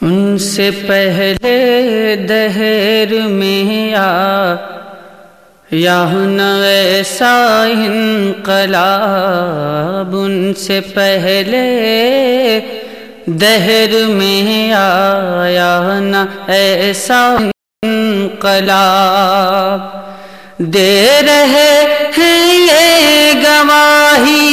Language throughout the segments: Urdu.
ان سے پہلے دہر میں یا نہ ایسا انقلاب، ان سے پہلے دہر میں آیا نہ ایسا انقلاب، دے رہے ہیں یہ گواہی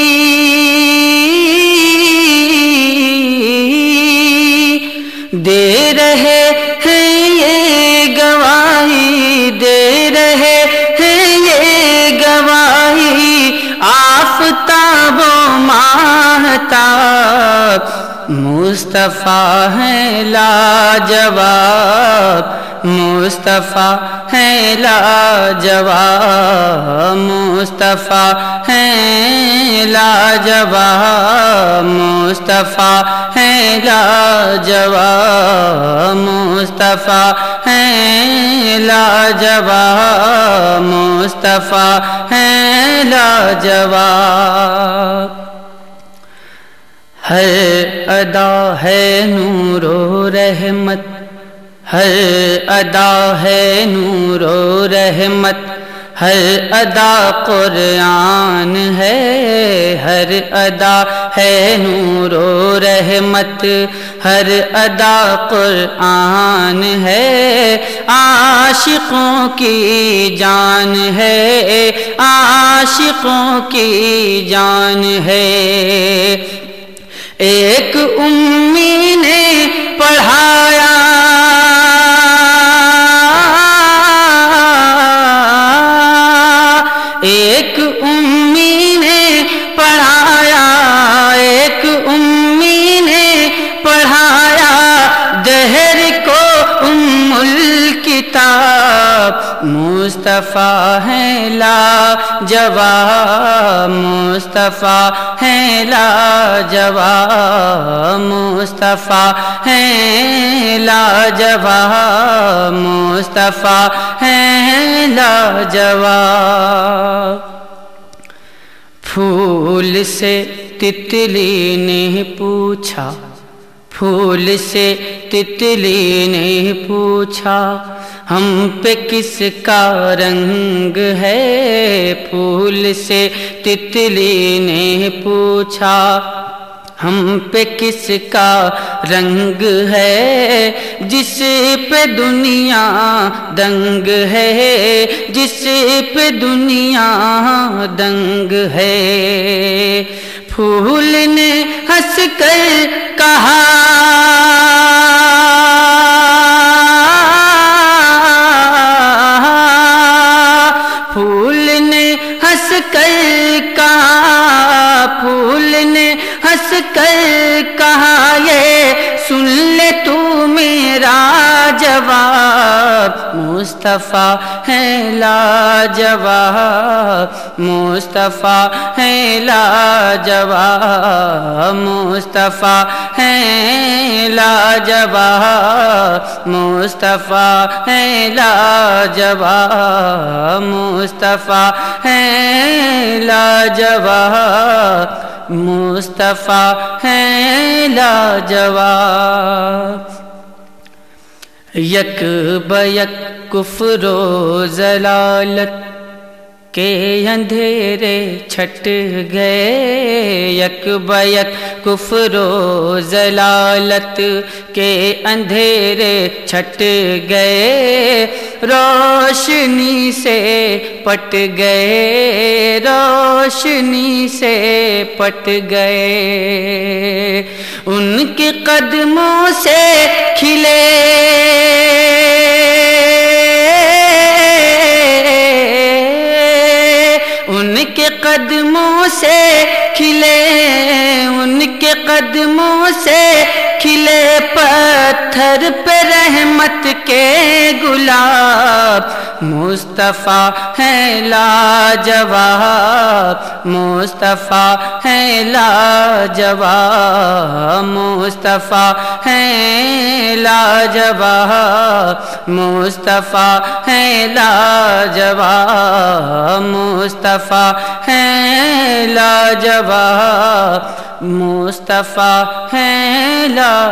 دے رہے ہیں یہ گواہی دے رہے ہیں یہ گواہی آفتاب و ماہتاب، مصطفیٰ ہیں لاجواب، مصطفیٰ ہیں لاجواب، مصطفیٰ ہیں لاجواب، مصطفیٰ ہیں لاجواب، مصطفیٰ ہیں لاجواب، مصطفیٰ ہیں لاجواب۔ ہر ادا ہے نور و رحمت، ہر ادا ہے نور و رحمت، ہر ادا قرآن ہے، ہر ادا ہے نور و رحمت، ہر ادا قرآن ہے، عاشقوں کی جان ہے، عاشقوں کی جان ہے۔ ایک امی نے پڑھایا ایک امی نے پڑھایا ایک امی نے پڑھایا دہر کو ام الکتاب، مصطفیٰ ہیں لاجواب، مصطفیٰ ہیں لاجواب، مصطفیٰ ہیں لاجواب، مصطفیٰ ہیں لاجواب۔ پھول سے تتلی نے پوچھا، پھول سے تتلی نے پوچھا، ہم پہ کس کا رنگ ہے؟ پھول سے تتلی نے پوچھا، ہم پہ کس کا رنگ ہے؟ جس پہ دنیا دنگ ہے، جس پہ دنیا دنگ ہے۔ پھول نے ہنس کر کہا، پھول نے ہنس کر کہا، پھول نے ہنس کر کہا، یہ سن لے تو میرا جواب، مصطفیٰ ہیں لاجواب، مصطفیٰ ہیں لاجواب، مصطفیٰ ہیں لاجواب، مصطفیٰ ہیں لاجواب، مصطفیٰ ہیں لاجواب، مصطفیٰ ہیں لاجواب۔ یک بیک کفر و ضلالت کے اندھیرے چھٹ گئے، یک بیک کفر و ضلالت کے اندھیرے چھٹ گئے، روشنی سے پٹ گئے، روشنی سے پٹ گئے، ان کے قدموں سے کھلے ان کے قدموں سے کھلے، ان کے قدموں سے کھلے، پتھر پہ رحمت کے گلاب مصطفیٰ ہیں لاجواب مصطفیٰ ہیں لاجواب مصطفیٰ ہیں لاجواب مصطفیٰ ہیں لاجواب مصطفیٰ ہیں لاجواب مصطفیٰ ہیں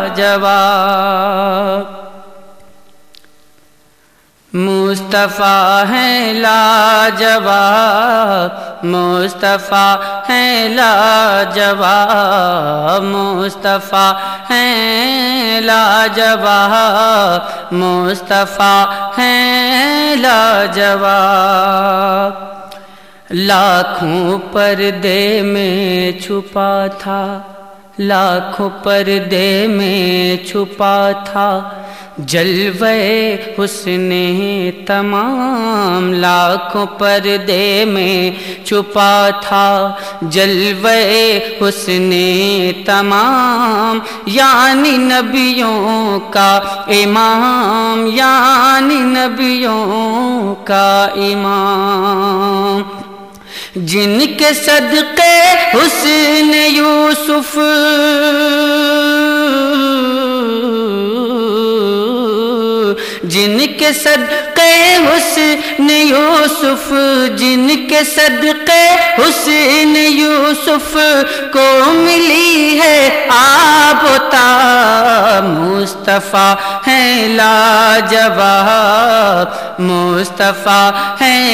لاجواب مصطفیٰ ہیں لاجواب مصطفیٰ ہیں لاجواب مصطفیٰ ہیں لاجواب مصطفیٰ ہیں لاجواب لاکھوں پردے میں چھپا تھا لاکھوں پردے میں چھپا تھا جلوے حسن تمام لاکھوں پردے میں چھپا تھا جلوے حسن تمام یعنی نبیوں کا امام یعنی نبیوں کا امام جن کے صدقے حسن یوسف جن کے صدقے حسن یوسف جن کے صدقے حسن یوسف کو ملی ہے آب و تاب مصطفیٰ ہیں لاجواب مصطفیٰ ہیں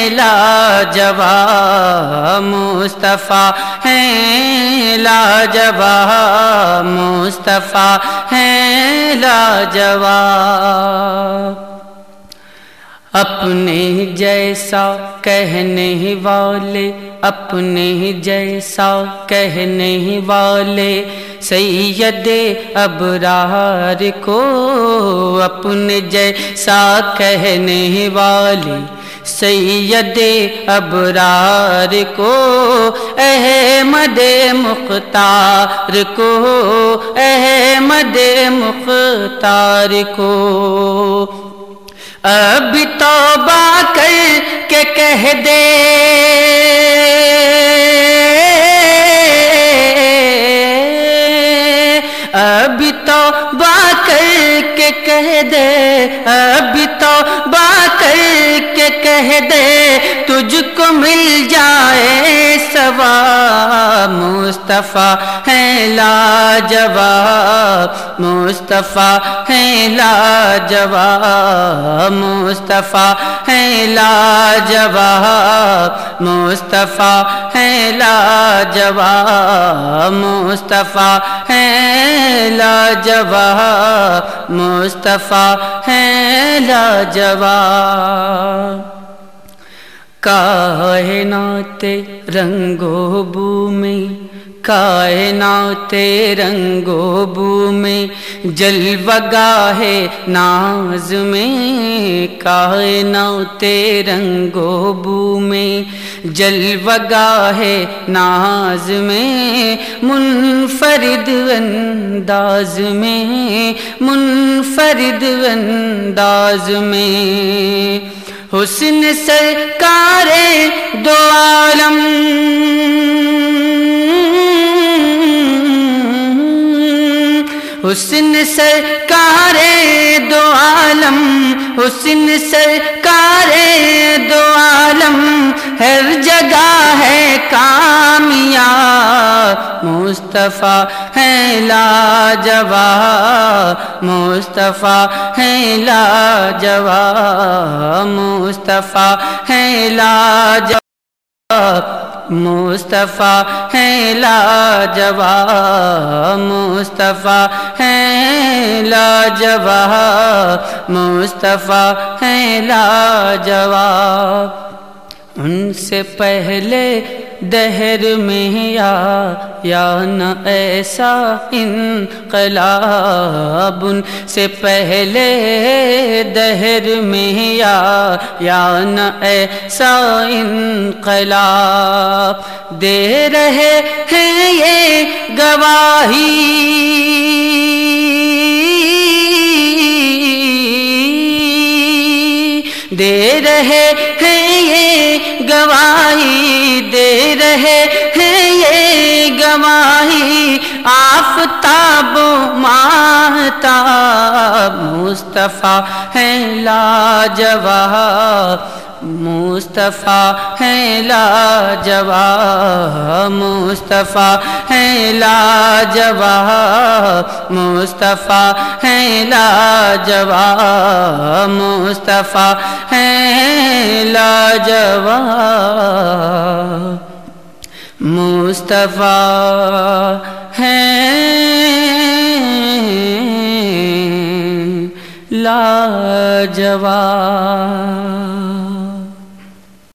لاجواب مصطفیٰ ہیں لاجواب مصطفیٰ ہیں لاجواب اپنے جیسا کہنے والے اپنے جیسا کہنے والے سید ابرار کو اپنے جیسا کہنے والے سید ابرار کو احمد مختار کو احمد مختار کو اب توبہ کر کے کہہ دے اب توبہ کر کے کہہ دے اب توبہ کر کے کہہ دے تجھ کو مل جائے ثواب مصطفیٰ ہیں لاجواب مصطفیٰ ہیں لاجواب مصطفیٰ ہیں لاجواب مصطفیٰ ہیں لاجواب مصطفیٰ ہیں لاجواب مصطفیٰ ہیں لاجواب کائنات رنگ و بو میں کائنات رنگ و بو میں جلوہ گاہ ناز میں کائنات رنگ و بو میں جلوہ گاہ ناز میں منفرد انداز میں منفرد انداز میں حسن سرکار دو عالم حسن سرکار دو عالم حسن سرکار دو عالم ہر جگہ ہے کامیاب مصطفیٰ ہیں لاجواب مصطفیٰ ہیں لاجواب مصطفیٰ ہیں لاجواب مصطفیٰ ہیں لاجواب مصطفیٰ ہیں لاجواب مصطفیٰ ہیں لاجواب ان سے پہلے دہر میں یا نہ ایسا انقلاب ان سے پہلے دہر میں یا نہ ایسا انقلاب دے رہے ہیں یہ گواہی دے رہے ہیں یہ گواہی، دے رہے ہیں یہ گواہی، آفتاب و ماہتاب مصطفیٰ ہیں لاجواب، مصطفیٰ ہیں لاجواب، مصطفیٰ ہیں لاجواب، مصطفیٰ ہیں لاجواب، مصطفیٰ ہیں لاجواب، مصطفیٰ ہیں لاجواب۔